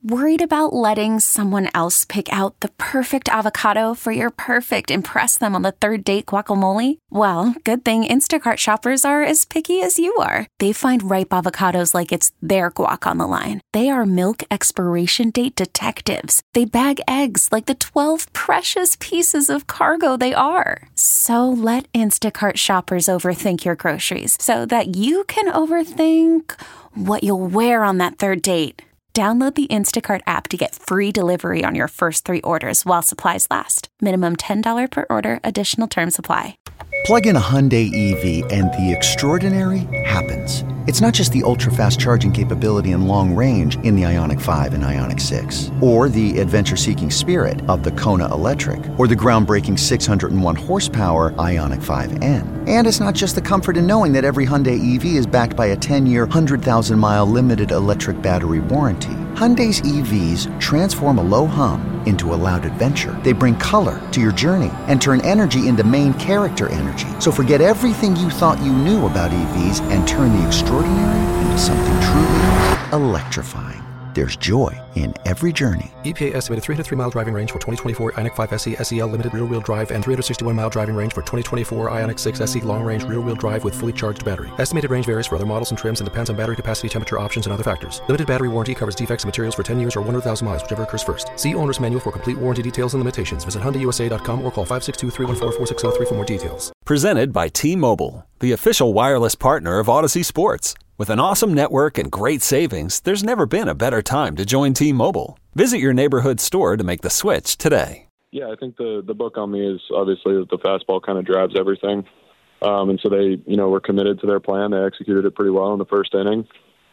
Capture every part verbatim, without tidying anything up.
Worried about letting someone else pick out the perfect avocado for your perfect impress them on the third date guacamole? Well, good thing Instacart shoppers are as picky as you are. They find ripe avocados like it's their guac on the line. They are milk expiration date detectives. They bag eggs like the twelve precious pieces of cargo they are. So let Instacart shoppers overthink your groceries so that you can overthink what you'll wear on that third date. Download the Instacart app to get free delivery on your first three orders while supplies last. Minimum ten dollars per order. Additional terms apply. Plug in a Hyundai E V and the extraordinary happens. It's not just the ultra-fast charging capability and long range in the Ioniq five and Ioniq six, or the adventure-seeking spirit of the Kona Electric, or the groundbreaking six hundred one horsepower Ioniq five N. And it's not just the comfort in knowing that every Hyundai E V is backed by a ten-year, one hundred thousand mile limited electric battery warranty. Hyundai's E Vs transform a low hum into a loud adventure. They bring color to your journey and turn energy into main character energy. So forget everything you thought you knew about E Vs and turn the extraordinary into something truly electrifying. There's joy in every journey. E P A estimated three hundred three mile driving range for twenty twenty-four Ioniq five S E S E L limited rear-wheel drive and three hundred sixty-one mile driving range for twenty twenty-four Ioniq six S E long-range rear-wheel drive with fully charged battery. Estimated range varies for other models and trims and depends on battery capacity, temperature options, and other factors. Limited battery warranty covers defects in materials for ten years or one hundred thousand miles, whichever occurs first. See owner's manual for complete warranty details and limitations. Visit Hyundai U S A dot com or call five six two, three one four, four six zero three for more details. Presented by T-Mobile, the official wireless partner of Odyssey Sports. With an awesome network and great savings, there's never been a better time to join T-Mobile. Visit your neighborhood store to make the switch today. Yeah, I think the, the book on me is obviously that the fastball kind of drives everything. Um, and so they, you know, were committed to their plan. They executed it pretty well in the first inning.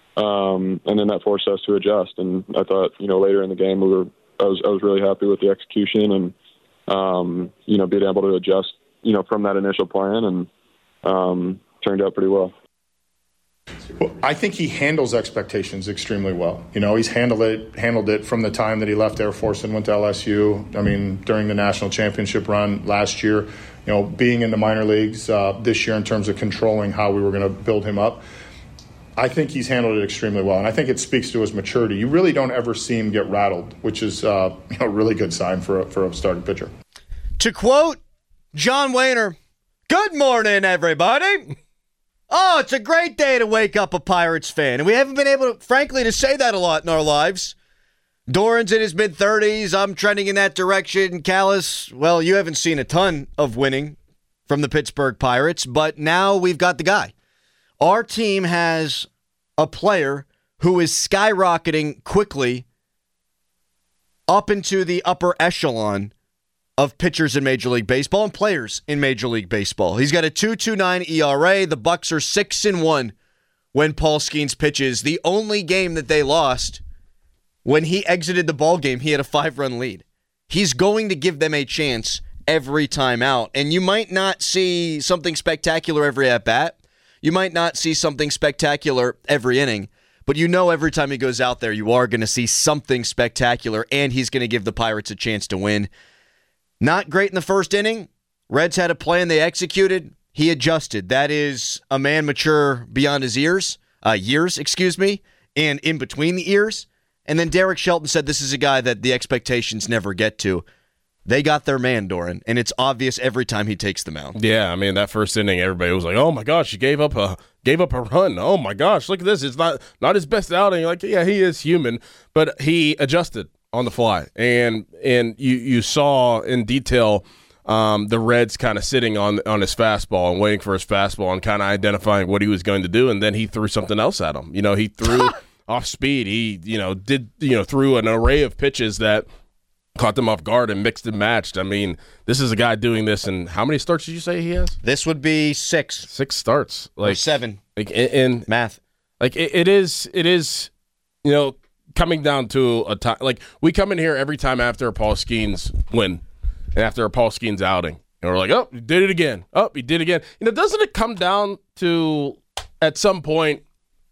Um, and then that forced us to adjust. And I thought, you know, later in the game, we were, I was, I was really happy with the execution and, um, you know, being able to adjust, you know, from that initial plan and um, turned out pretty well. Well, I think he handles expectations extremely well. You know, he's handled it handled it from the time that he left Air Force and went to L S U. I mean, during the national championship run last year, you know, being in the minor leagues uh, this year in terms of controlling how we were going to build him up. I think he's handled it extremely well, and I think it speaks to his maturity. You really don't ever see him get rattled, which is uh, you know, a really good sign for a, for a starting pitcher. To quote John Wehner, "Good morning, everybody." Oh, it's a great day to wake up a Pirates fan. And we haven't been able, to, frankly, to say that a lot in our lives. Doran's in his mid-thirties. I'm trending in that direction. Callis, well, you haven't seen a ton of winning from the Pittsburgh Pirates, but now we've got the guy. Our team has a player who is skyrocketing quickly up into the upper echelon of pitchers in Major League Baseball and players in Major League Baseball. He's got a two point two nine E R A. The Bucks are six and one when Paul Skeens pitches. The only game that they lost, when he exited the ball game, he had a five-run lead. He's going to give them a chance every time out. And you might not see something spectacular every at-bat. You might not see something spectacular every inning. But you know every time he goes out there, you are going to see something spectacular, and he's going to give the Pirates a chance to win. Not great in the first inning. Reds had a plan they executed. He adjusted. That is a man mature beyond his ears, uh, years, excuse me, and in between the ears. And then Derek Shelton said this is a guy that the expectations never get to. They got their man, Doran, and it's obvious every time he takes the mound. Yeah, I mean, that first inning, everybody was like, oh, my gosh, he gave up a gave up a run. Oh, my gosh, look at this. It's not, not his best outing. Like, yeah, he is human, but he adjusted on the fly. And and you, you saw in detail um, the Reds kind of sitting on on his fastball and waiting for his fastball and kind of identifying what he was going to do, and then he threw something else at him. You know, he threw off speed. He, you know, did, you know, threw an array of pitches that caught them off guard and mixed and matched. I mean, this is a guy doing this, and how many starts did you say he has? This would be six. Six starts. Like or seven. Like in, in math. Like it, it is, it is, you know, coming down to a time, like we come in here every time after a Paul Skeens win and after a Paul Skeens outing, and we're like, oh, he did it again. Oh, he did it again. You know, doesn't it come down to at some point,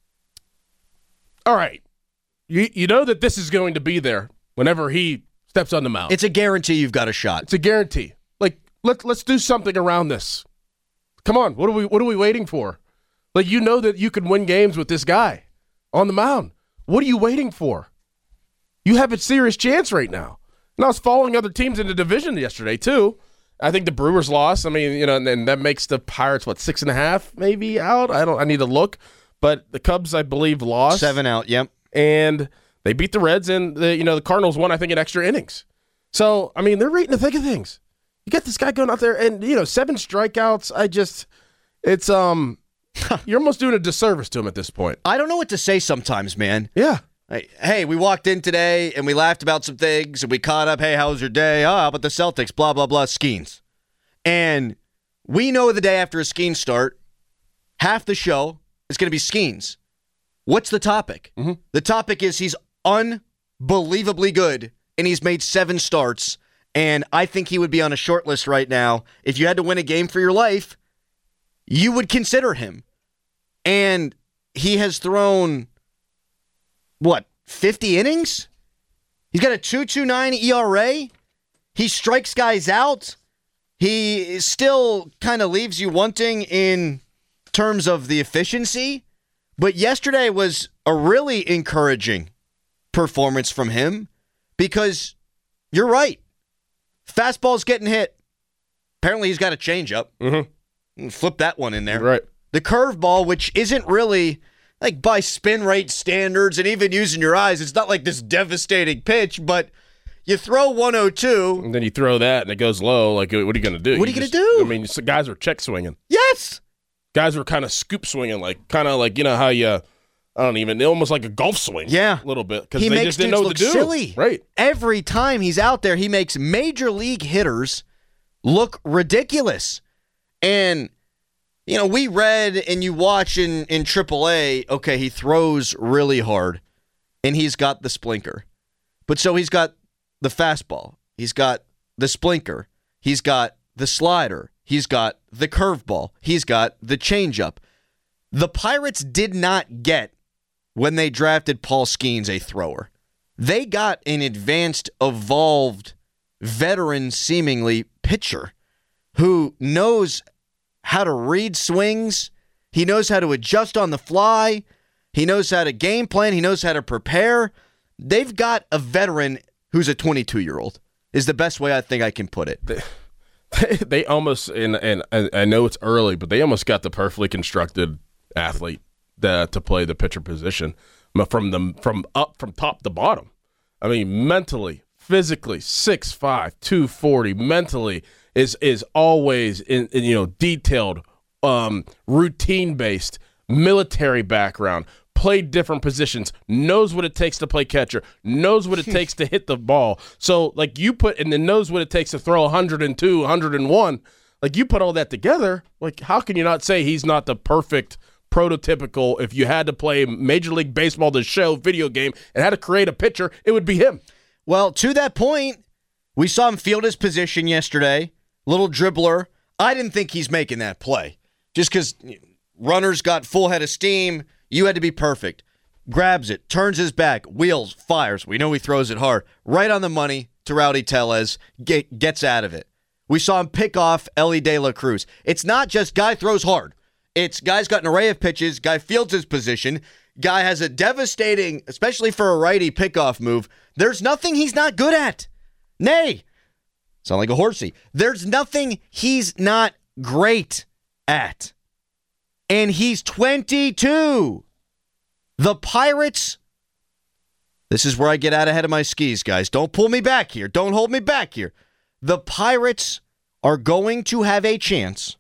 all right, you you know that this is going to be there whenever he steps on the mound. It's a guarantee you've got a shot. It's a guarantee. Like let's let's do something around this. Come on, what are we what are we waiting for? Like, you know that you can win games with this guy on the mound. What are you waiting for? you have a serious chance right now. And I was following other teams in the division yesterday, too. I think the Brewers lost. I mean, you know, and, and that makes the Pirates, what, six and a half maybe out? I don't. I need to look. But the Cubs, I believe, lost. Seven out, yep. And they beat the Reds, and the you know the Cardinals won, I think, in extra innings. So, I mean, they're right in the thick of things. You got this guy going out there, and, you know, seven strikeouts. I just, it's, um, you're almost doing a disservice to him at this point. I don't know what to say sometimes, man. Yeah. Hey, we walked in today, and we laughed about some things, and we caught up. Hey, how was your day? Oh, how about the Celtics? Blah, blah, blah, Skeens. And we know the day after a Skeens start, half the show is going to be Skeens. What's the topic? Mm-hmm. The topic is he's unbelievably good, and he's made seven starts, and I think he would be on a short list right now. If you had to win a game for your life, you would consider him. And he has thrown, what, fifty innings? He's got a two point two nine E R A. He strikes guys out. He still kind of leaves you wanting in terms of the efficiency. But yesterday was a really encouraging performance from him because you're right. Fastball's getting hit. Apparently he's got a changeup. Mm-hmm. Flip that one in there. Right. The curveball, which isn't really, like by spin rate standards and even using your eyes, it's not like this devastating pitch, but you throw one oh two. And then you throw that and it goes low. Like, what are you going to do? What are you, you going to do? I mean, guys were check swinging. Yes. Guys were kind of scoop swinging, like kind of like, you know, how you, I don't even, almost like a golf swing. Yeah. A little bit. Because they just didn't know what to do. Silly. Right. Every time he's out there, he makes major league hitters look ridiculous. And, you know, we read and you watch in, in triple A, okay, he throws really hard and he's got the splinker. But so he's got the fastball. He's got the splinker. He's got the slider. He's got the curveball. He's got the changeup. The Pirates did not get, when they drafted Paul Skeens, a thrower. They got an advanced, evolved, veteran, seemingly, pitcher who knows how to read swings. He knows how to adjust on the fly. He knows how to game plan. He knows how to prepare. They've got a veteran who's a twenty-two-year-old, is the best way I think I can put it. They, they almost, and, and I know it's early, but they almost got the perfectly constructed athlete to, to play the pitcher position from the, from up from top to bottom. I mean, mentally, physically, six five, two forty, mentally is is always in, in you know detailed, um, routine based, military background. Played different positions, knows what it takes to play catcher, knows what it takes to hit the ball. So, like, you put, and then knows what it takes to throw one oh two, one oh one. Like, you put all that together, like, how can you not say he's not the perfect, prototypical, if you had to play Major League Baseball, the show, video game, and had to create a pitcher, it would be him. Well, to that point, we saw him field his position yesterday, little dribbler. I didn't think he's making that play. Just because runners got full head of steam, you had to be perfect. Grabs it, turns his back, wheels, fires. We know he throws it hard. Right on the money to Rowdy Tellez. Get, gets out of it. We saw him pick off Elly De La Cruz. It's not just guy throws hard. It's guy's got an array of pitches. Guy fields his position. Guy has a devastating, especially for a righty, pickoff move. There's nothing he's not good at. Nay. Sound like a horsey. There's nothing he's not great at. And he's twenty-two. The Pirates, this is where I get out ahead of my skis, guys. Don't pull me back here. Don't hold me back here. The Pirates are going to have a chance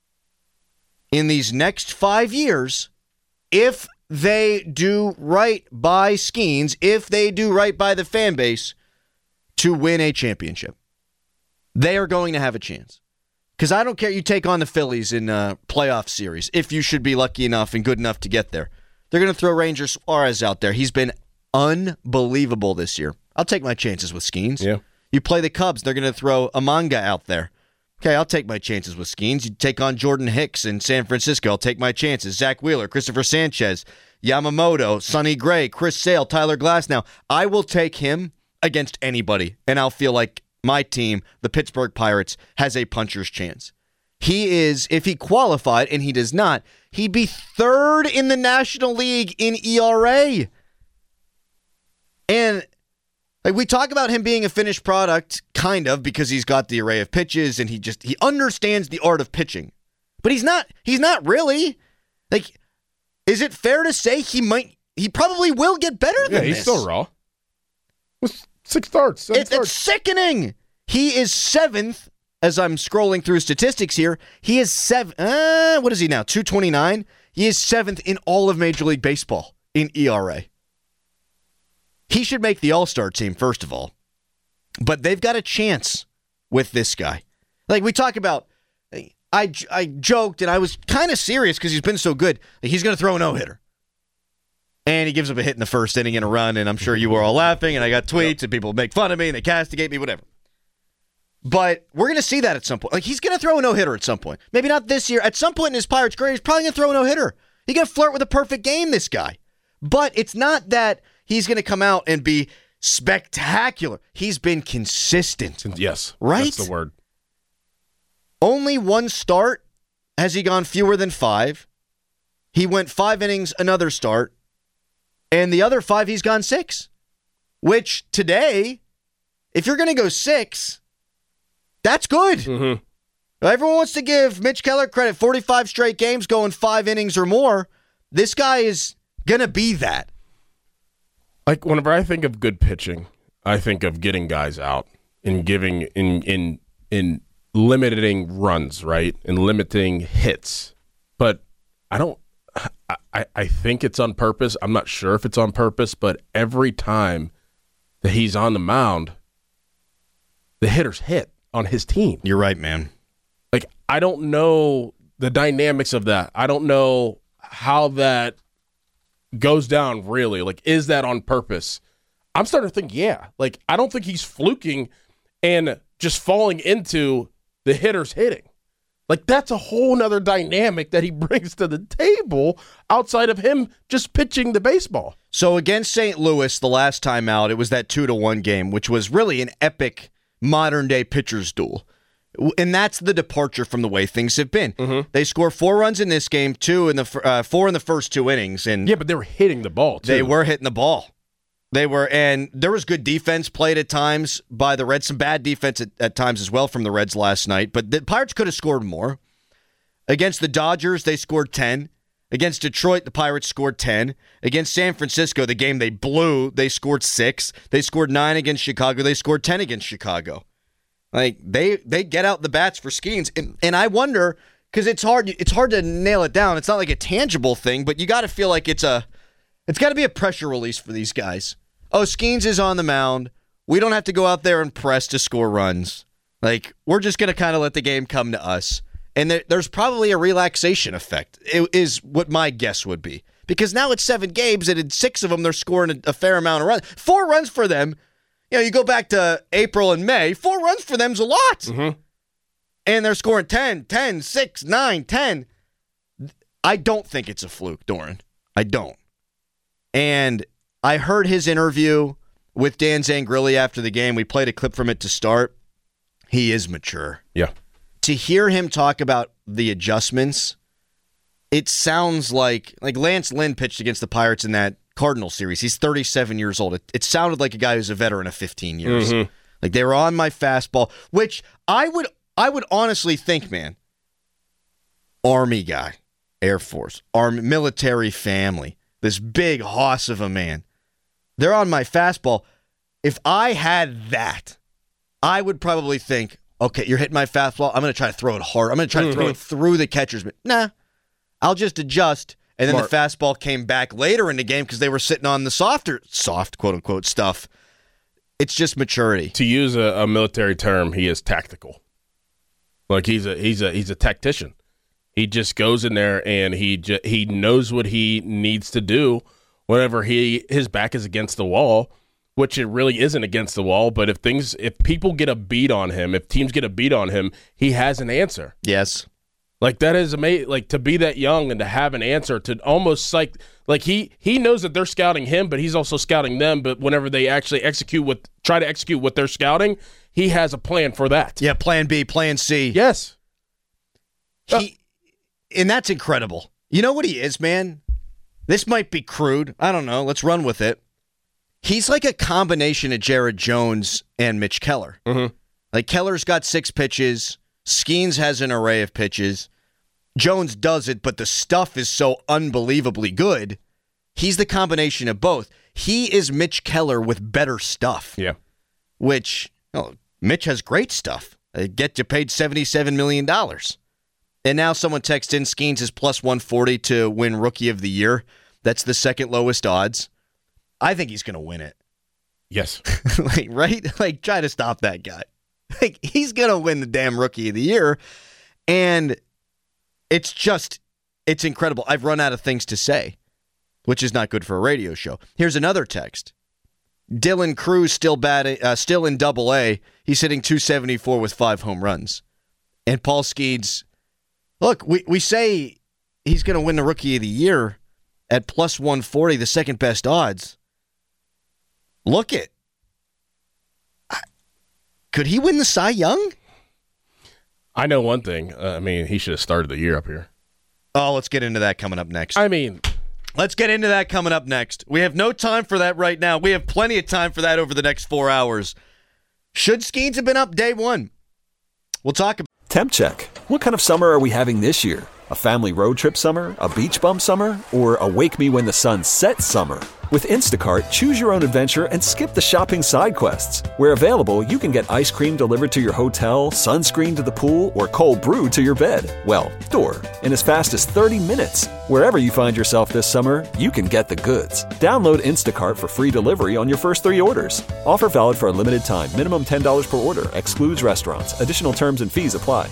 in these next five years if they do right by Skeens, if they do right by the fan base, to win a championship. They are going to have a chance. Because I don't care, you take on the Phillies in a playoff series, if you should be lucky enough and good enough to get there. They're going to throw Ranger Suarez out there. He's been unbelievable this year. I'll take my chances with Skeens. Yeah. You play the Cubs, they're going to throw a manga out there. Okay, I'll take my chances with Skeens. You take on Jordan Hicks in San Francisco, I'll take my chances. Zach Wheeler, Christopher Sanchez, Yamamoto, Sonny Gray, Chris Sale, Tyler Glasnow. I will take him against anybody, and I'll feel like my team, the Pittsburgh Pirates, has a puncher's chance. He is, if he qualified, and he does not, he'd be third in the National League in E R A. And Like, we talk about him being a finished product, kind of, because he's got the array of pitches and he just he understands the art of pitching. But he's not he's not really. Like, is it fair to say he might he probably will get better than yeah, this? Yeah, he's still raw. With six starts, seven it, starts. It's sickening. He is seventh, as I'm scrolling through statistics here. He is seven. Uh, what is he now? two twenty-nine? He is seventh in all of Major League Baseball in E R A. He should make the All-Star team, first of all. But they've got a chance with this guy. Like, we talk about, I, I joked, and I was kind of serious because he's been so good. Like, he's going to throw a no-hitter. And he gives up a hit in the first inning and a run, and I'm sure you were all laughing, and I got tweets, yep. and people make fun of me, and they castigate me, whatever. But we're going to see that at some point. Like, he's going to throw a no-hitter at some point. Maybe not this year. At some point in his Pirates career, he's probably going to throw a no-hitter. He's going to flirt with a perfect game, this guy. But it's not that he's going to come out and be spectacular. He's been consistent. Yes. Right? That's the word. Only one start has he gone fewer than five. He went five innings, another start. And the other five, he's gone six. Which today, if you're going to go six, that's good. Mm-hmm. Everyone wants to give Mitch Keller credit. forty-five straight games going five innings or more. This guy is going to be that. Like, whenever I think of good pitching, I think of getting guys out and giving in in in limiting runs, right? And limiting hits. But I don't I, I think it's on purpose. I'm not sure if it's on purpose, but every time that he's on the mound, the hitters hit on his team. You're right, man. Like, I don't know the dynamics of that. I don't know how that goes down, really. Like, is that on purpose? I'm starting to think, yeah. Like, I don't think he's fluking and just falling into the hitters hitting. Like, that's a whole nother dynamic that he brings to the table outside of him just pitching the baseball. So against Saint Louis, the last time out, it was that two to one game, which was really an epic modern-day pitcher's duel. And that's the departure from the way things have been. Mm-hmm. They score four runs in this game, two in the uh, four in the first two innings, and yeah, but they were hitting the ball too. They were hitting the ball. They were, and there was good defense played at times by the Reds, some bad defense at, at times as well from the Reds last night. But the Pirates could have scored more. Against the Dodgers, they scored ten. Against Detroit, the Pirates scored ten. Against San Francisco, the game they blew, they scored six. They scored nine against Chicago. They scored ten against Chicago. Like, they they get out the bats for Skeens. And, and I wonder, because it's hard it's hard to nail it down. It's not like a tangible thing, but you got to feel like it's a it's got to be a pressure release for these guys. Oh, Skeens is on the mound. We don't have to go out there and press to score runs. Like, we're just going to kind of let the game come to us. And there, there's probably a relaxation effect, it is what my guess would be. Because now it's seven games, and in six of them, they're scoring a, a fair amount of runs. Four runs for them. You know, you go back to April and May, four runs for them's a lot. Mm-hmm. And they're scoring ten, ten, six, nine, ten. I don't think it's a fluke, Doran. I don't. And I heard his interview with Dan Zangrilli after the game. We played a clip from it to start. He is mature. Yeah. To hear him talk about the adjustments, it sounds like like Lance Lynn pitched against the Pirates in that Cardinal series. He's thirty-seven years old. It, it sounded like a guy who's a veteran of fifteen years. Mm-hmm. Like, they were on my fastball, which I would I would honestly think, man, Army guy, Air Force, Army, military family, this big hoss of a man. They're on my fastball. If I had that, I would probably think, okay, you're hitting my fastball. I'm going to try to throw it hard. I'm going to try mm-hmm. to throw it through the catcher's mitt. Nah, I'll just adjust. And then Smart. The fastball came back later in the game because they were sitting on the softer, soft, quote-unquote, stuff. It's just maturity. To use a, a military term, he is tactical. Like, he's a he's a he's a tactician. He just goes in there and he ju- he knows what he needs to do whenever he his back is against the wall, which it really isn't against the wall. But if things if people get a beat on him, if teams get a beat on him, he has an answer. Yes. Like, that is amazing. Like, to be that young and to have an answer, to almost psych. Like, he he knows that they're scouting him, but he's also scouting them. But whenever they actually execute what try to execute what they're scouting, he has a plan for that. Yeah, plan B, plan C. Yes. He, uh, and that's incredible. You know what he is, man? This might be crude. I don't know. Let's run with it. he's like a combination of Jared Jones and Mitch Keller. Mm-hmm. Like, Keller's got six pitches. Skeens has an array of pitches. Jones does it, but the stuff is so unbelievably good. He's the combination of both. He is Mitch Keller with better stuff. Yeah. Which, oh, Mitch has great stuff. They get you paid seventy-seven million dollars. And now someone texts in Skeens is plus one forty to win Rookie of the Year. That's the second lowest odds. I think he's going to win it. Yes. like, right? Like, try to stop that guy. Like, he's going to win the damn Rookie of the Year. And it's just, it's incredible. I've run out of things to say, which is not good for a radio show. Here's another text. Dylan Cruz still batting, uh, still in Double A. He's hitting two seventy-four with five home runs. And Paul Skeens, look, we, we say he's going to win the Rookie of the Year at plus one forty, the second best odds. Look it. Could he win the Cy Young? I know one thing. Uh, I mean, he should have started the year up here. Oh, let's get into that coming up next. I mean, let's get into that coming up next. We have no time for that right now. We have plenty of time for that over the next four hours. Should Skeens have been up day one? We'll talk about Temp check. What kind of summer are we having this year? A family road trip summer? A beach bum summer? Or a wake me when the sun sets summer? With Instacart, choose your own adventure and skip the shopping side quests. Where available, you can get ice cream delivered to your hotel, sunscreen to the pool, or cold brew to your bed. Well, door. In as fast as thirty minutes. Wherever you find yourself this summer, you can get the goods. Download Instacart for free delivery on your first three orders. Offer valid for a limited time. Minimum ten dollars per order. Excludes restaurants. Additional terms and fees apply.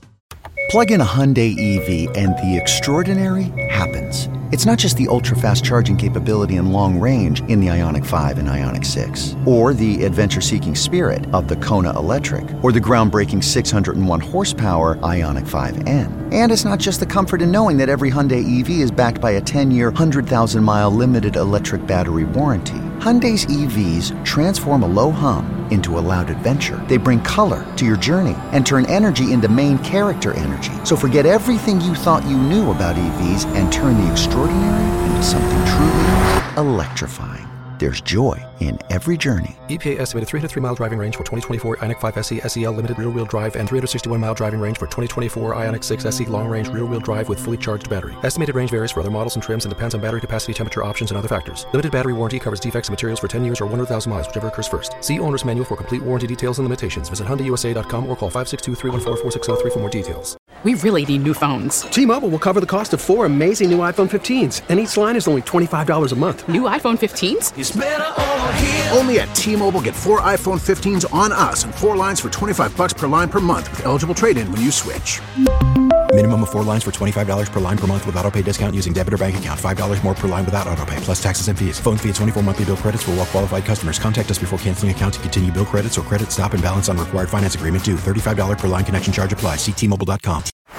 Plug in a Hyundai E V and the extraordinary happens. It's not just the ultra-fast charging capability and long range in the Ioniq five and Ioniq six, or the adventure-seeking spirit of the Kona Electric, or the groundbreaking six hundred one horsepower Ioniq five N. And it's not just the comfort in knowing that every Hyundai E V is backed by a ten-year, one hundred thousand mile limited electric battery warranty. Hyundai's E Vs transform a low hum into a loud adventure. They bring color to your journey and turn energy into main character energy. So forget everything you thought you knew about E Vs and turn the extraordinary into something truly electrifying. There's joy in every journey. E P A estimated three hundred three mile driving range for twenty twenty-four Ioniq five S E S E L limited rear-wheel drive and three hundred sixty-one mile driving range for twenty twenty-four Ioniq six S E long-range rear-wheel drive with fully charged battery. Estimated range varies for other models and trims and depends on battery capacity, temperature options, and other factors. Limited battery warranty covers defects and materials for ten years or one hundred thousand miles, whichever occurs first. See owner's manual for complete warranty details and limitations. Visit Hyundai U S A dot com or call five six two, three one four, four six zero three for more details. We really need new phones. T-Mobile will cover the cost of four amazing new iPhone fifteens, and each line is only twenty-five dollars a month. New iPhone fifteens? It's better over here. Only at T-Mobile, get four iPhone fifteens on us and four lines for twenty-five bucks per line per month with eligible trade-in when you switch. Minimum of four lines for twenty-five dollars per line per month with autopay discount using debit or bank account. five dollars more per line without autopay, plus taxes and fees. Phone fee at twenty-four monthly bill credits for well-qualified customers. Contact us before canceling account to continue bill credits or credit stop and balance on required finance agreement due. thirty-five dollars per line connection charge applies. See T Mobile dot com.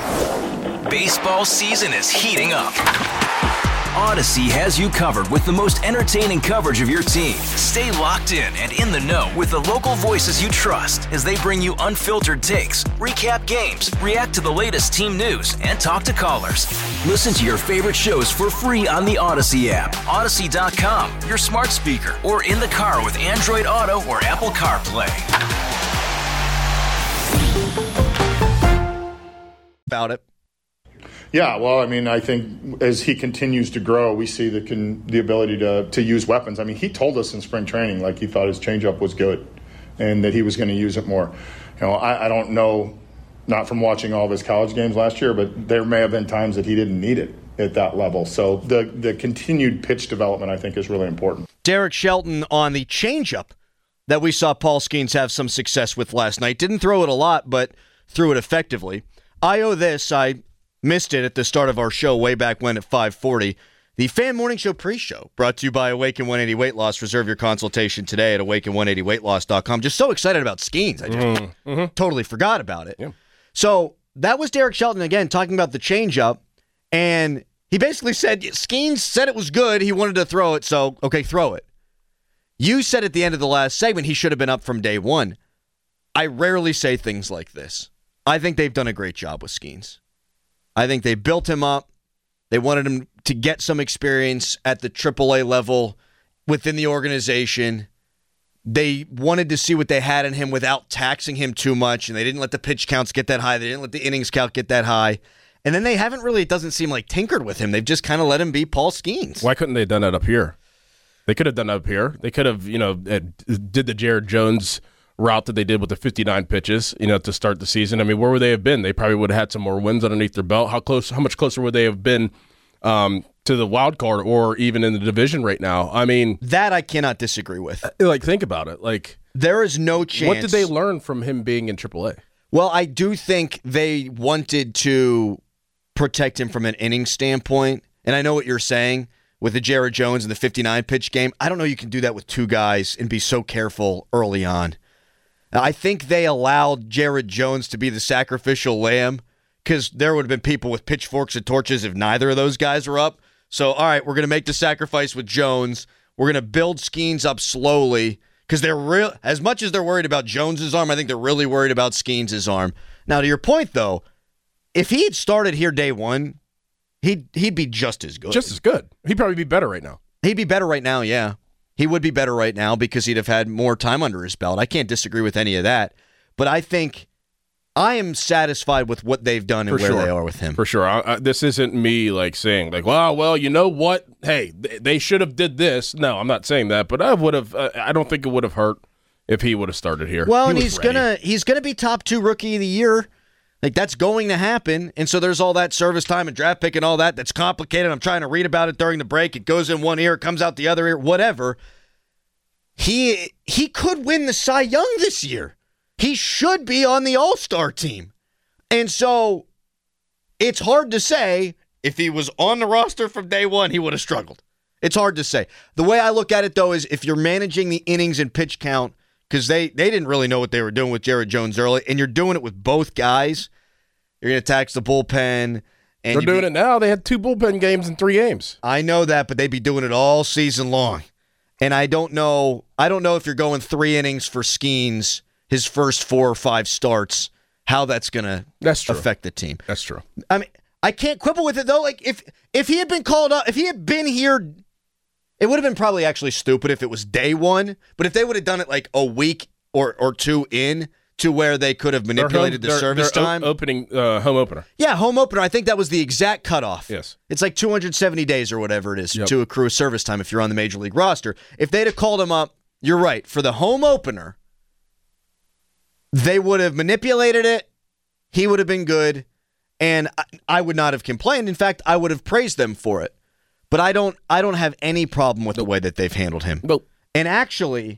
Baseball season is heating up. Odyssey has you covered with the most entertaining coverage of your team. Stay locked in and in the know with the local voices you trust as they bring you unfiltered takes, recap games, react to the latest team news, and talk to callers. Listen to your favorite shows for free on the Odyssey app, Odyssey dot com, your smart speaker, or in the car with Android Auto or Apple CarPlay. About it. Yeah, well, I mean, I think as he continues to grow, we see the can, the ability to to use weapons. I mean, he told us in spring training, like, he thought his changeup was good and that he was going to use it more. You know, I, I don't know, not from watching all of his college games last year, but there may have been times that he didn't need it at that level. So the the continued pitch development, I think, is really important. Derek Shelton on the changeup that we saw Paul Skeens have some success with last night. Didn't throw it a lot, but threw it effectively. I owe this. I missed it at the start of our show way back when at five forty. The Fan Morning Show pre-show brought to you by Awaken one eighty Weight Loss. Reserve your consultation today at awaken one eighty weight loss dot com. Just so excited about Skeens. I just mm-hmm. totally forgot about it. Yeah. So that was Derek Shelton again talking about the changeup, and he basically said Skeens said it was good. He wanted to throw it, so okay, throw it. You said at the end of the last segment he should have been up from day one. I rarely say things like this. I think they've done a great job with Skeens. I think they built him up. They wanted him to get some experience at the triple A level within the organization. They wanted to see what they had in him without taxing him too much, and they didn't let the pitch counts get that high. They didn't let the innings count get that high. And then they haven't really, it doesn't seem like, tinkered with him. They've just kind of let him be Paul Skeens. Why couldn't they have done that up here? They could have done that up here. They could have, you know, did the Jared Jones route that they did with the fifty-nine pitches, you know, to start the season. I mean, where would they have been? They probably would have had some more wins underneath their belt. How close, how much closer would they have been um, to the wild card or even in the division right now? I mean, that I cannot disagree with. Like, think about it. Like, there is no chance. What did they learn from him being in triple A? Well, I do think they wanted to protect him from an inning standpoint. And I know what you're saying with the Jared Jones and the fifty-nine pitch game. I don't know you can do that with two guys and be so careful early on. I think they allowed Jared Jones to be the sacrificial lamb because there would have been people with pitchforks and torches if neither of those guys were up. So, all right, we're going to make the sacrifice with Jones. We're going to build Skeens up slowly because they're real. As much as they're worried about Jones's arm, I think they're really worried about Skeens' arm. Now, to your point, though, if he had started here day one, he'd he'd be just as good. Just as good. He'd probably be better right now. He'd be better right now, yeah. He would be better right now because he'd have had more time under his belt. I can't disagree with any of that. But I think I am satisfied with what they've done and For where sure. they are with him. For sure. I, I, this isn't me like saying like, well, well, you know what? Hey, th- they should have did this. No, I'm not saying that, but I would have. Uh, I don't think it would have hurt if he would have started here. Well, he and was he's ready. gonna he's gonna be top two rookie of the year. Like, that's going to happen. And so there's all that service time and draft pick and all that that's complicated. I'm trying to read about it during the break. It goes in one ear, it comes out the other ear, whatever. He he could win the Cy Young this year. He should be on the All-Star team. And so it's hard to say if he was on the roster from day one, he would have struggled. It's hard to say. The way I look at it, though, is if you're managing the innings and pitch count, because they, they didn't really know what they were doing with Jared Jones early, and you're doing it with both guys, you're going to tax the bullpen. And They're doing be, it now. They had two bullpen games in three games. I know that, but they'd be doing it all season long. And I don't know I don't know if you're going three innings for Skeens, his first four or five starts, how that's going to affect the team. That's true. I mean, I can't quibble with it, though. Like, if if he had been called up, if he had been here, it would have been probably actually stupid if it was day one. But if they would have done it like a week or, or two in to where they could have manipulated Their home- the service their- their time. o- opening uh, home opener. Yeah, home opener. I think that was the exact cutoff. Yes. It's like two hundred seventy days or whatever it is Yep. to accrue service time if you're on the Major League roster. If they'd have called him up, you're right, for the home opener, they would have manipulated it. He would have been good, and I, I would not have complained. In fact, I would have praised them for it. But I don't I don't have any problem with the way that they've handled him. Nope. And actually,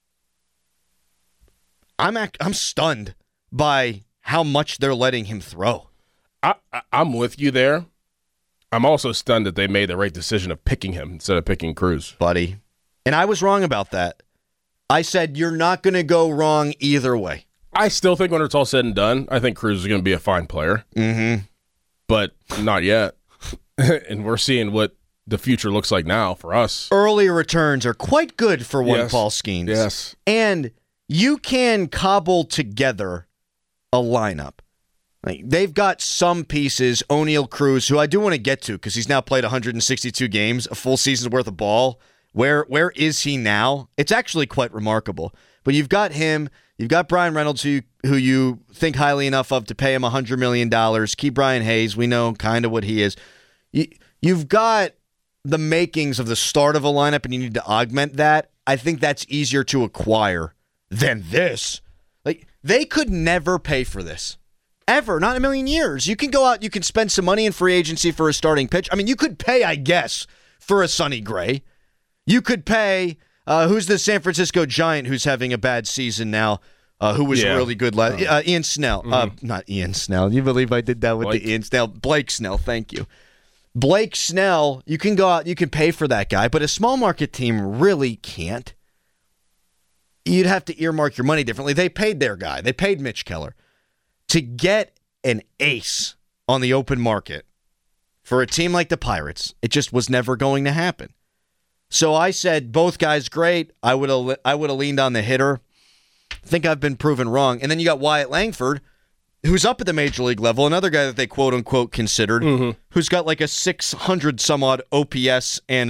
I'm act, I'm stunned by how much they're letting him throw. I, I, I'm with you there. I'm also stunned that they made the right decision of picking him instead of picking Cruz. Buddy. And I was wrong about that. I said you're not going to go wrong either way. I still think when it's all said and done, I think Cruz is going to be a fine player. Mm-hmm. But not yet. And we're seeing what the future looks like now for us. Early returns are quite good for one Yes. Paul Skeens. Yes. And you can cobble together a lineup. Like, they've got some pieces, O'Neal Cruz, who I do want to get to because he's now played one hundred sixty-two games, a full season's worth of ball. Where where is he now? It's actually quite remarkable. But you've got him, you've got Brian Reynolds, who, who you think highly enough of to pay him one hundred million dollars. Keep Brian Hayes, we know kind of what he is. You, you've got the makings of the start of a lineup, and you need to augment that. I think that's easier to acquire than this. Like, they could never pay for this. Ever. Not in a million years. You can go out, you can spend some money in free agency for a starting pitch. I mean, you could pay, I guess, for a Sonny Gray. You could pay, uh, who's the San Francisco Giant who's having a bad season now, uh, who was Yeah. really good last uh, Ian Snell. Mm-hmm. Uh, not Ian Snell. You believe I did that with Blake. the Ian Snell? Blake Snell, thank you. Blake Snell, you can go out, you can pay for that guy, but a small market team really can't. You'd have to earmark your money differently. They paid their guy. They paid Mitch Keller. To get an ace on the open market for a team like the Pirates, it just was never going to happen. So I said both guys great. I would have I would have leaned on the hitter. I think I've been proven wrong. And then you got Wyatt Langford, who's up at the major league level, another guy that they quote unquote considered, Mm-hmm. who's got like a six hundred some odd O P S and a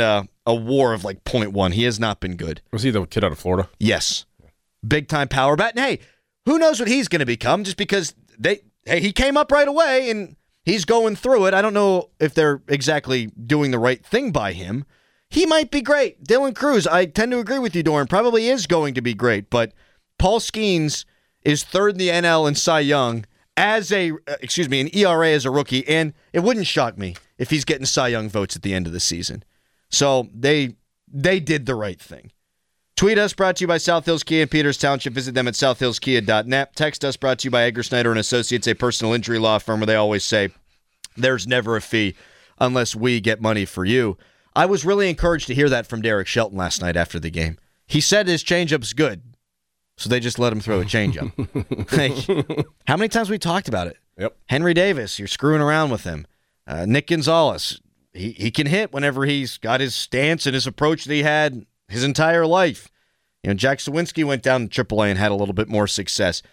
a war of like point one. He has not been good. Was he the kid out of Florida? Yes. Big time power bat. And hey, who knows what he's going to become just because they hey, he came up right away and he's going through it. I don't know if they're exactly doing the right thing by him. He might be great. Dylan Cruz, I tend to agree with you, Doran, probably is going to be great, but Paul Skeens is third in the N L in Cy Young as a, excuse me, an E R A as a rookie, and it wouldn't shock me if he's getting Cy Young votes at the end of the season. So they they did the right thing. Tweet us, brought to you by South Hills Kia in Peters Township. Visit them at south hills kia dot net. Text us, brought to you by Edgar Snyder and Associates, a personal injury law firm where they always say, there's never a fee unless we get money for you. I was really encouraged to hear that from Derek Shelton last night after the game. He said his changeup's good, so they just let him throw a changeup. Like, how many times we talked about it? Yep. Henry Davis, you're screwing around with him. Uh, Nick Gonzalez, he, he can hit whenever he's got his stance and his approach that he had his entire life. You know, Jack Sawinski went down to triple A and had a little bit more success.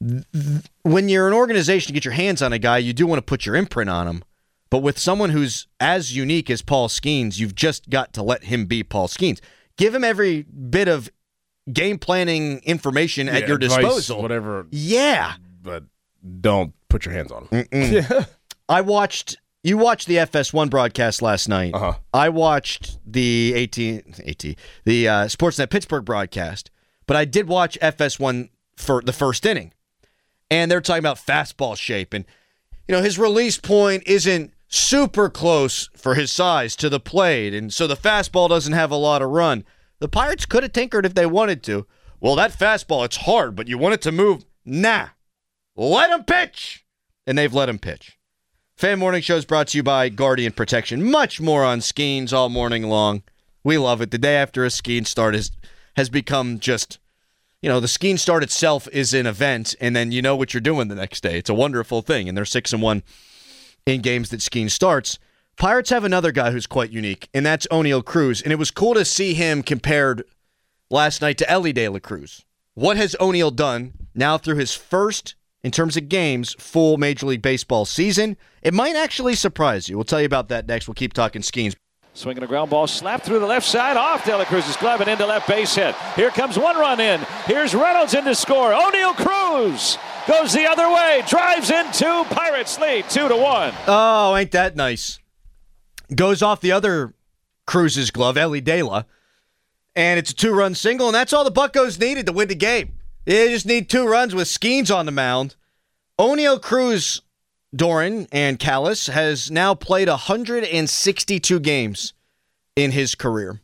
When you're an organization to get your hands on a guy, you do want to put your imprint on him. But with someone who's as unique as Paul Skeens, you've just got to let him be Paul Skeens. Give him every bit of game planning information Yeah, at your advice, disposal. whatever. Yeah. But don't put your hands on him. Yeah. I watched, you watched the F S one broadcast last night. Uh-huh. I watched the AT, AT the uh, Sportsnet Pittsburgh broadcast, but I did watch F S one for the first inning. And they're talking about fastball shape. And, you know, his release point isn't super close for his size to the plate, and so the fastball doesn't have a lot of run. The Pirates could have tinkered if they wanted to. Well, that fastball, it's hard, but you want it to move? Nah. Let him pitch! And they've let him pitch. Fan Morning Show is brought to you by Guardian Protection. Much more on Skeens all morning long. We love it. The day after a Skeens start is, has become just, you know, the Skeens start itself is an event, and then you know what you're doing the next day. It's a wonderful thing, and they're six and one in games that Skeens starts. Pirates have another guy who's quite unique, and that's O'Neal Cruz. And it was cool to see him compared last night to Elly De La Cruz. What has O'Neal done now through his first, in terms of games, full Major League Baseball season? It might actually surprise you. We'll tell you about that next. We'll keep talking Skeens. Swinging a ground ball, slapped through the left side, off De La Cruz's glove and into left base hit. Here comes one run in. Here's Reynolds in to score. O'Neal Cruz goes the other way, drives into Pirates lead, two to one. Oh, ain't that nice? Goes off the other Cruz's glove, Elly De La, and it's a two-run single, and that's all the Buccos needed to win the game. They just need two runs with Skeens on the mound. O'Neal Cruz, Doran, and Callis has now played one hundred sixty-two games in his career.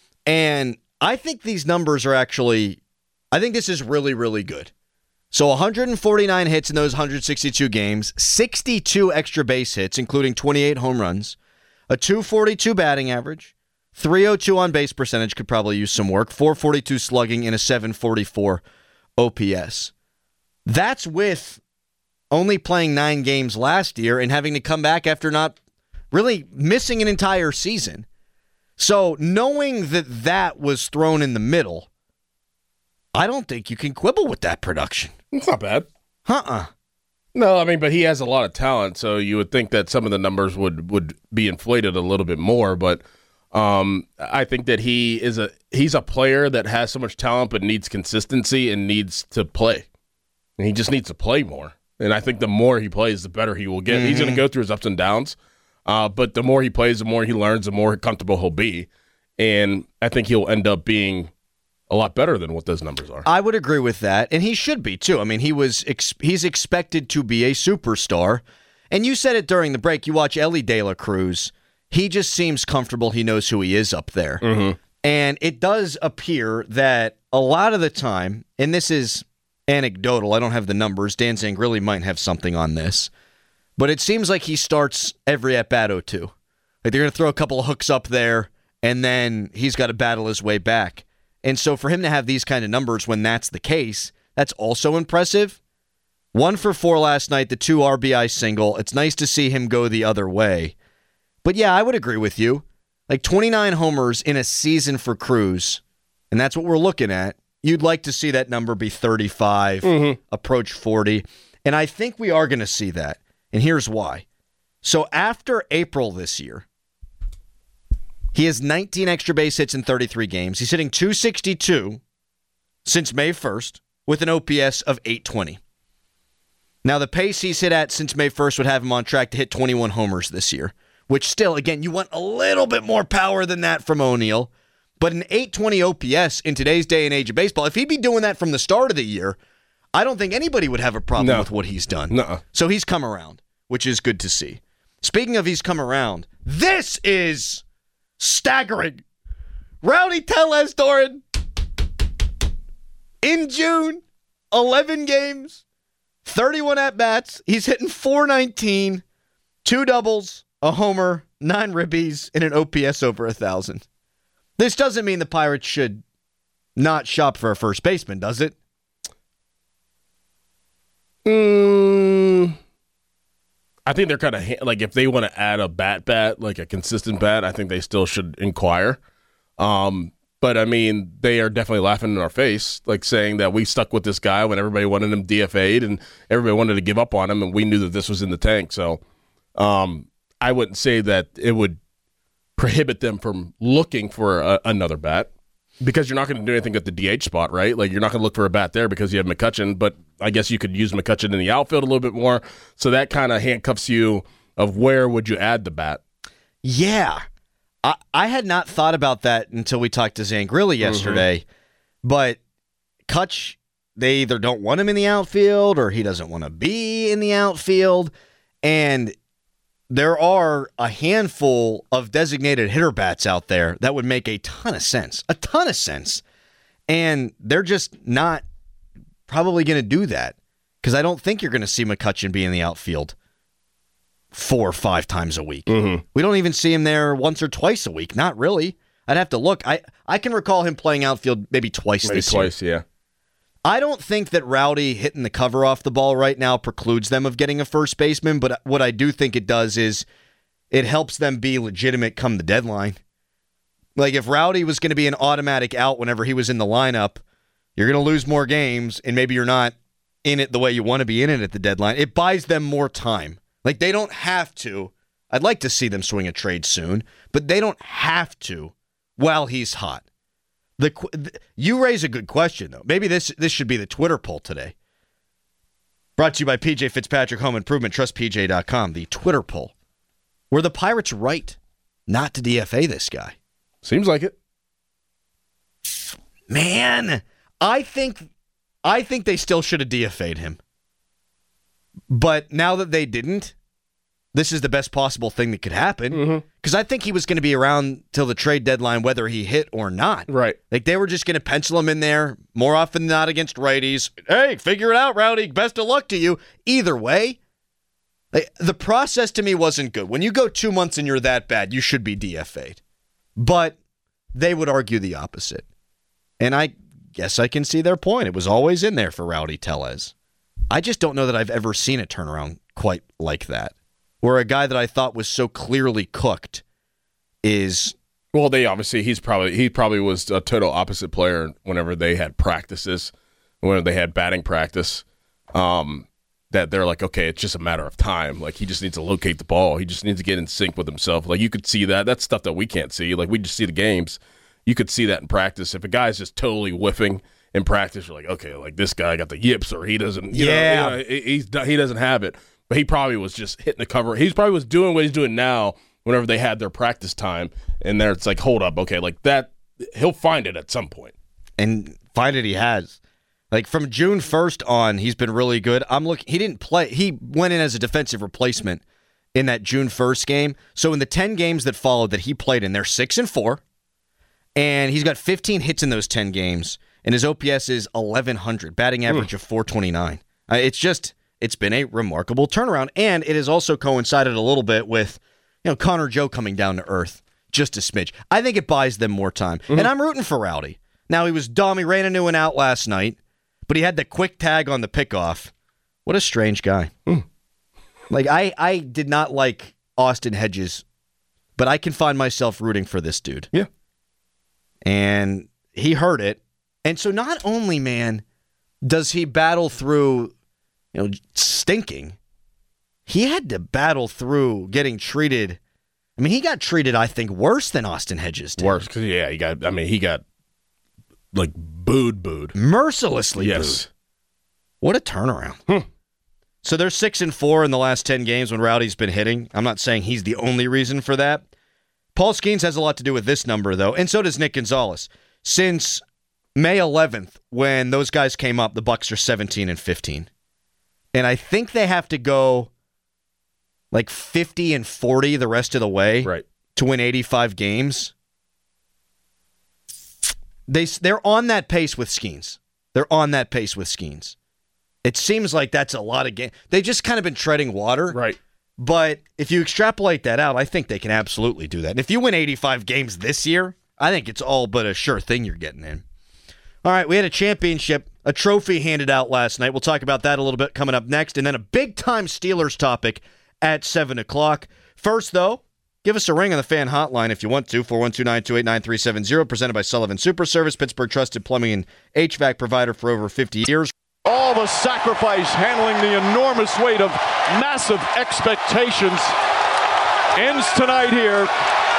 And I think these numbers are actually, I think this is really, really good. So one hundred forty-nine hits in those one hundred sixty-two games, sixty-two extra base hits, including twenty-eight home runs, a two forty-two batting average, three oh two on base percentage, could probably use some work, four forty-two slugging, and a seven forty-four O P S. That's with only playing nine games last year and having to come back after not really missing an entire season. So knowing that that was thrown in the middle, I don't think you can quibble with that production. It's not bad. Uh-uh. No, I mean, but he has a lot of talent, so you would think that some of the numbers would, would be inflated a little bit more, but um, I think that he is a he's a player that has so much talent but needs consistency and needs to play. And he just needs to play more. And I think the more he plays, the better he will get. Mm-hmm. He's going to go through his ups and downs, uh, but the more he plays, the more he learns, the more comfortable he'll be. And I think he'll end up being a lot better than what those numbers are. I would agree with that, and he should be too. I mean, he was ex- he's expected to be a superstar. And you said it during the break. You watch Elly De La Cruz. He just seems comfortable. He knows who he is up there. Mm-hmm. And it does appear that a lot of the time, and this is anecdotal, I don't have the numbers. Dan Zangrilli might have something on this. But it seems like he starts every at-bat oh two. Like they're going to throw a couple of hooks up there, and then he's got to battle his way back. And so for him to have these kind of numbers when that's the case, that's also impressive. One for four last night, the two R B I single. It's nice to see him go the other way. But yeah, I would agree with you. Like twenty-nine homers in a season for Cruz, and that's what we're looking at. You'd like to see that number be thirty-five, mm-hmm. approach forty. And I think we are going to see that. And here's why. So after April this year, He has nineteen extra base hits in thirty-three games. He's hitting two sixty-two since May first with an O P S of eight twenty. Now, the pace he's hit at since May first would have him on track to hit twenty-one homers this year, which still, again, you want a little bit more power than that from O'Neill. But an eight twenty O P S in today's day and age of baseball, if he'd be doing that from the start of the year, I don't think anybody would have a problem no. with what he's done. No. So he's come around, which is good to see. Speaking of he's come around, this is staggering. Rowdy Tellez, Doran, in June, eleven games, thirty-one at-bats. He's hitting four nineteen, two doubles, a homer, nine ribbies, and an O P S over one thousand. This doesn't mean the Pirates should not shop for a first baseman, does it? Mm, I think they're kind of, like, if they want to add a bat bat, like a consistent bat, I think they still should inquire. Um, but, I mean, they are definitely laughing in our face, like saying that we stuck with this guy when everybody wanted him D F A'd and everybody wanted to give up on him, and we knew that this was in the tank. So um, I wouldn't say that it would prohibit them from looking for a, another bat, because you're not going to do anything at the D H spot, right? Like, you're not going to look for a bat there because you have McCutchen, but I guess you could use McCutchen in the outfield a little bit more. So that kind of handcuffs you of where would you add the bat. Yeah. I, I had not thought about that until we talked to Zangrilli yesterday, mm-hmm. but Kutch, they either don't want him in the outfield or he doesn't want to be in the outfield, and there are a handful of designated hitter bats out there that would make a ton of sense. A ton of sense. And they're just not probably going to do that, because I don't think you're going to see McCutchen be in the outfield four or five times a week. Mm-hmm. We don't even see him there once or twice a week. Not really. I'd have to look. I, I can recall him playing outfield maybe twice maybe this twice, year. yeah. I don't think that Rowdy hitting the cover off the ball right now precludes them of getting a first baseman, but what I do think it does is it helps them be legitimate come the deadline. Like, if Rowdy was going to be an automatic out whenever he was in the lineup, you're going to lose more games, and maybe you're not in it the way you want to be in it at the deadline. It buys them more time. Like, they don't have to. I'd like to see them swing a trade soon, but they don't have to while he's hot. The, the you raise a good question, though. Maybe this this should be the Twitter poll today. Brought to you by P J Fitzpatrick Home Improvement. Trust P J dot com. The Twitter poll. Were the Pirates right not to D F A this guy? Seems like it. Man, I think I think they still should have D F A'd him. But now that they didn't, this is the best possible thing that could happen. Because mm-hmm. I think he was going to be around till the trade deadline, whether he hit or not. Right. Like, they were just going to pencil him in there more often than not against righties. Hey, figure it out, Rowdy. Best of luck to you. Either way, like, the process to me wasn't good. When you go two months and you're that bad, you should be D F A'd. But they would argue the opposite. And I guess I can see their point. It was always in there for Rowdy Tellez. I just don't know that I've ever seen a turnaround quite like that, where a guy that I thought was so clearly cooked is... Well, they obviously, he's probably he probably was a total opposite player whenever they had practices, whenever they had batting practice, um, that they're like, okay, it's just a matter of time. Like, he just needs to locate the ball. He just needs to get in sync with himself. Like, you could see that. That's stuff that we can't see. Like, we just see the games. You could see that in practice. If a guy's just totally whiffing in practice, you're like, okay, like, this guy got the yips, or he doesn't, you yeah. know, you know, he's, he doesn't have it. But he probably was just hitting the cover. He probably was doing what he's doing now whenever they had their practice time. And there it's like, hold up, okay, like that, he'll find it at some point. And find it he has. Like, from June first on, he's been really good. I'm looking. He didn't play. He went in as a defensive replacement in that June first game. So in the ten games that followed that he played in, they're six and four. And he's got fifteen hits in those ten games. And his O P S is eleven hundred, batting average mm. of four twenty-nine. Uh, it's just... It's been a remarkable turnaround, and it has also coincided a little bit with, you know, Connor Joe coming down to earth just a smidge. I think it buys them more time, mm-hmm. and I'm rooting for Rowdy. Now, he was dumb. He ran into an out last night, but he had the quick tag on the pickoff. What a strange guy. Mm. Like, I, I did not like Austin Hedges, but I can find myself rooting for this dude. Yeah. And he heard it, and so not only, man, does he battle through... You know, stinking. He had to battle through getting treated I mean, he got treated, I think, worse than Austin Hedges did. Worse, because, yeah, he got, I mean, he got, like, booed, booed. Mercilessly yes. booed. What a turnaround. Hmm. So they're six and four in the last ten games when Rowdy's been hitting. I'm not saying he's the only reason for that. Paul Skeens has a lot to do with this number, though, and so does Nick Gonzalez. Since May eleventh, when those guys came up, the Bucks are seventeen and fifteen. And I think they have to go like fifty and forty the rest of the way right. to win eighty-five games. They, they're on that pace with Skeens. They're on that pace with Skeens. It seems like that's a lot of games. They've just kind of been treading water. Right. But if you extrapolate that out, I think they can absolutely do that. And if you win eighty-five games this year, I think it's all but a sure thing you're getting in. All right, we had a championship, a trophy handed out last night. We'll talk about that a little bit coming up next. And then a big-time Steelers topic at seven o'clock. First, though, give us a ring on the fan hotline if you want to, four one two, nine two eight, nine three seven zero, presented by Sullivan Super Service, Pittsburgh trusted plumbing and H V A C provider for over fifty years. All the sacrifice, handling the enormous weight of massive expectations, ends tonight here.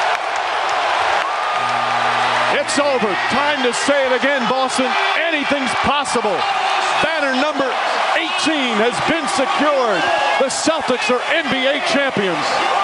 It's over. Time to say it again, Boston. Anything's possible. Banner number eighteen has been secured. The Celtics are N B A champions.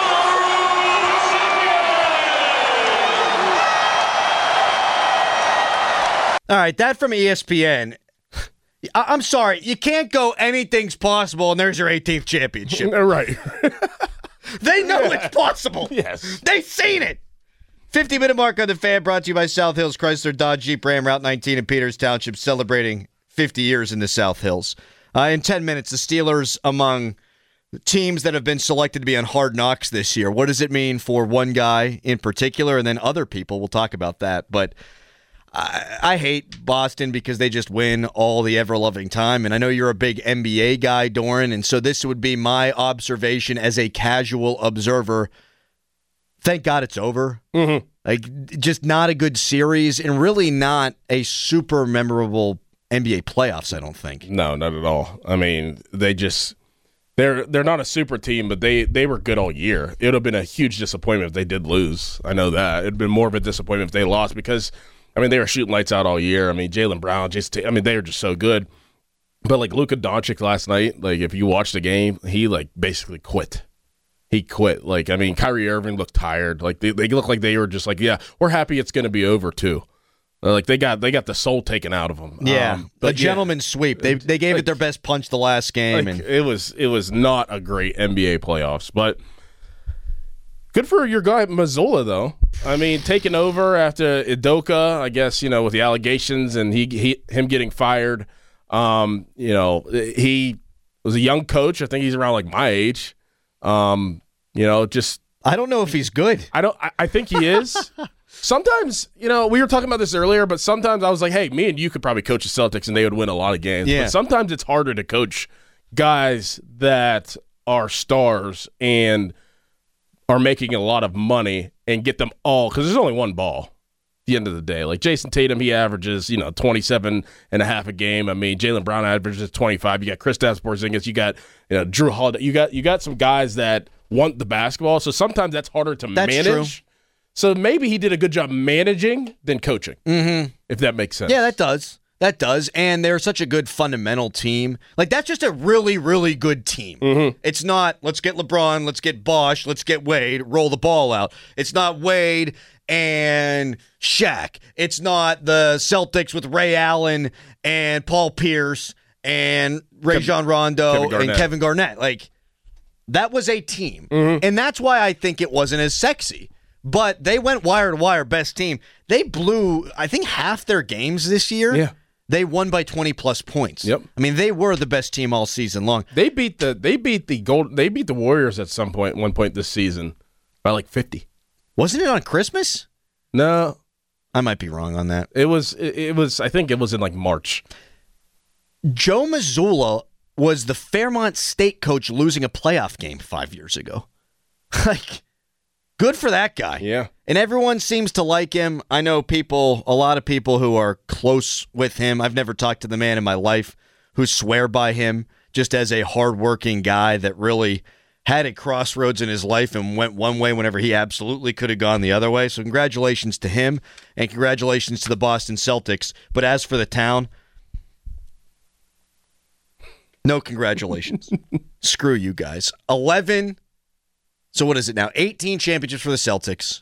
All right, that from E S P N. I- I'm sorry, you can't go anything's possible and there's your eighteenth championship. Right. They know it's possible. Yes. They've seen it. fifty-minute mark on the Fan, brought to you by South Hills Chrysler Dodge Jeep Ram, Route nineteen in Peters Township, celebrating fifty years in the South Hills. Uh, in ten minutes, the Steelers among teams that have been selected to be on Hard Knocks this year. What does it mean for one guy in particular, and then other people? We'll talk about that. But I, I hate Boston because they just win all the ever-loving time. And I know you're a big N B A guy, Doran, and so this would be my observation as a casual observer. Thank God it's over. Mm-hmm. Like, just not a good series and really not a super memorable N B A playoffs, I don't think. No, not at all. I mean, they just they're they're not a super team, but they they were good all year. It would have been a huge disappointment if they did lose. I know that. It would have been more of a disappointment if they lost because, I mean, they were shooting lights out all year. I mean, Jaylen Brown, just I mean, they were just so good. But like Luka Doncic last night, like if you watched the game, he like basically quit. He quit. Like, I mean, Kyrie Irving looked tired. Like they, they looked like they were just like, yeah, we're happy it's going to be over too. Like they got they got the soul taken out of them. Yeah, um, the but gentleman's yeah. sweep. They they gave like, it their best punch the last game, like, and it was it was not a great N B A playoffs. But good for your guy Mazzola, though. I mean, taking over after Udoka, I guess, you know, with the allegations and he, he him getting fired. Um, you know, he was a young coach. I think he's around like my age. Um, you know, just I don't know if he's good. I don't. I, I think he is. Sometimes, you know, we were talking about this earlier, but sometimes I was like, hey, me and you could probably coach the Celtics and they would win a lot of games. Yeah. But sometimes it's harder to coach guys that are stars and are making a lot of money and get them all, because there's only one ball at the end of the day. Like Jason Tatum, he averages, you know, twenty-seven and a half a game. I mean, Jaylen Brown averages twenty-five. You got Kristaps Porzingis. You got, you know, Drew Holiday. You got, you got some guys that want the basketball. So sometimes that's harder to That's manage. true. So maybe he did a good job managing than coaching, mm-hmm. if that makes sense. Yeah, that does. That does. And they're such a good fundamental team. Like, that's just a really, really good team. Mm-hmm. It's not, let's get LeBron, let's get Bosh, let's get Wade, roll the ball out. It's not Wade and Shaq. It's not the Celtics with Ray Allen and Paul Pierce and Rajon Rondo Kevin and Kevin Garnett. Like, that was a team. Mm-hmm. And that's why I think it wasn't as sexy. But they went wire to wire, best team. They blew, I think, half their games this year. Yeah. They won by twenty plus points. Yep. I mean, they were the best team all season long. They beat the they beat the gold they beat the Warriors at some point one point this season by like fifty. Wasn't it on Christmas? No, I might be wrong on that. It was it, it was I think it was in like March. Joe Mazzulla was the Fairmont State coach losing a playoff game five years ago. Like, good for that guy. Yeah. And everyone seems to like him. I know people, a lot of people who are close with him. I've never talked to the man in my life who swear by him just as a hardworking guy that really had at crossroads in his life and went one way whenever he absolutely could have gone the other way. So congratulations to him, and congratulations to the Boston Celtics. But as for the town, no congratulations. Screw you guys. eleven, so what is it now? eighteen championships for the Celtics.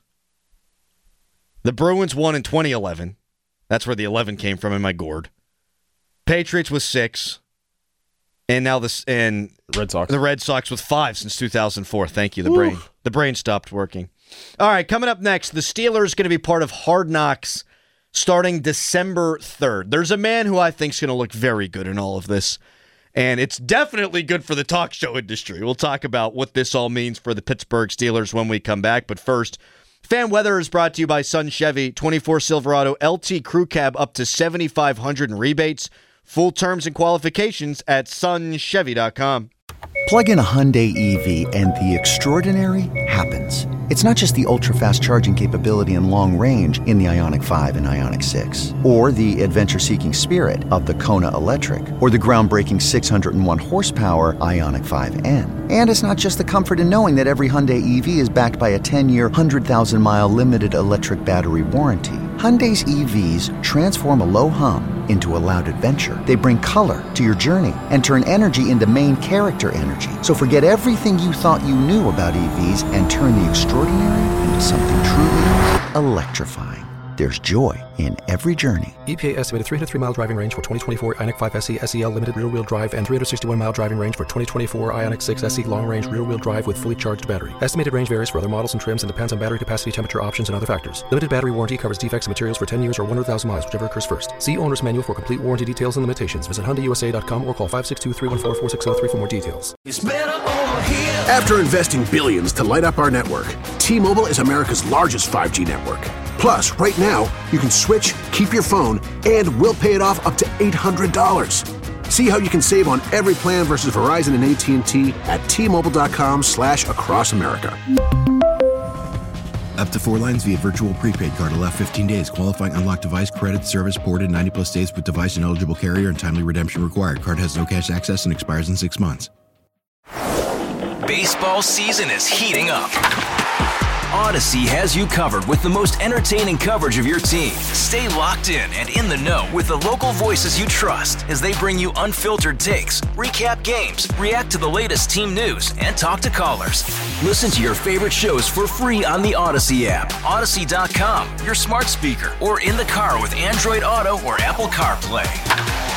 The Bruins won in twenty eleven. That's where the eleven came from in my gourd. Patriots with six. And now this and Red Sox. The Red Sox with five since two thousand four. Thank you. The Ooh. brain. The brain stopped working. All right, coming up next, the Steelers going to be part of Hard Knocks starting December third. There's a man who I think is going to look very good in all of this. And it's definitely good for the talk show industry. We'll talk about what this all means for the Pittsburgh Steelers when we come back. But first, Fan Weather is brought to you by Sun Chevy. twenty-four Silverado L T Crew Cab up to seventy-five hundred dollars in rebates. Full terms and qualifications at sun chevy dot com. Plug in a Hyundai E V and the extraordinary happens. It's not just the ultra-fast charging capability and long range in the Ioniq five and Ioniq six, or the adventure-seeking spirit of the Kona Electric, or the groundbreaking six hundred one horsepower Ioniq five N. And it's not just the comfort in knowing that every Hyundai E V is backed by a ten-year, one hundred thousand mile limited electric battery warranty. Hyundai's E Vs transform a low hum into a loud adventure. They bring color to your journey and turn energy into main character energy. So forget everything you thought you knew about E Vs and turn the extraordinary into something truly electrifying. There's joy in every journey. E P A estimated three hundred three mile driving range for twenty twenty-four Ioniq five S E S E L limited rear-wheel drive and three hundred sixty-one mile driving range for twenty twenty-four Ioniq six S E long-range rear-wheel drive with fully charged battery. Estimated range varies for other models and trims and depends on battery capacity, temperature options, and other factors. Limited battery warranty covers defects and materials for ten years or one hundred thousand miles, whichever occurs first. See owner's manual for complete warranty details and limitations. Visit Hyundai U S A dot com or call five six two, three one four, four six zero three for more details. After investing billions to light up our network, T-Mobile is America's largest five G network. Plus, right now, you can switch, keep your phone, and we'll pay it off up to eight hundred dollars. See how you can save on every plan versus Verizon and A T and T at T-Mobile.com slash across America. Up to four lines via virtual prepaid card. Allow fifteen days. Qualifying unlocked device credit service ported ninety plus days with device and eligible carrier and timely redemption required. Card has no cash access and expires in six months. Baseball season is heating up. Odyssey has you covered with the most entertaining coverage of your team. Stay locked in and in the know with the local voices you trust as they bring you unfiltered takes, recap games, react to the latest team news, and talk to callers. Listen to your favorite shows for free on the Odyssey app, Odyssey dot com, your smart speaker, or in the car with Android Auto or Apple CarPlay.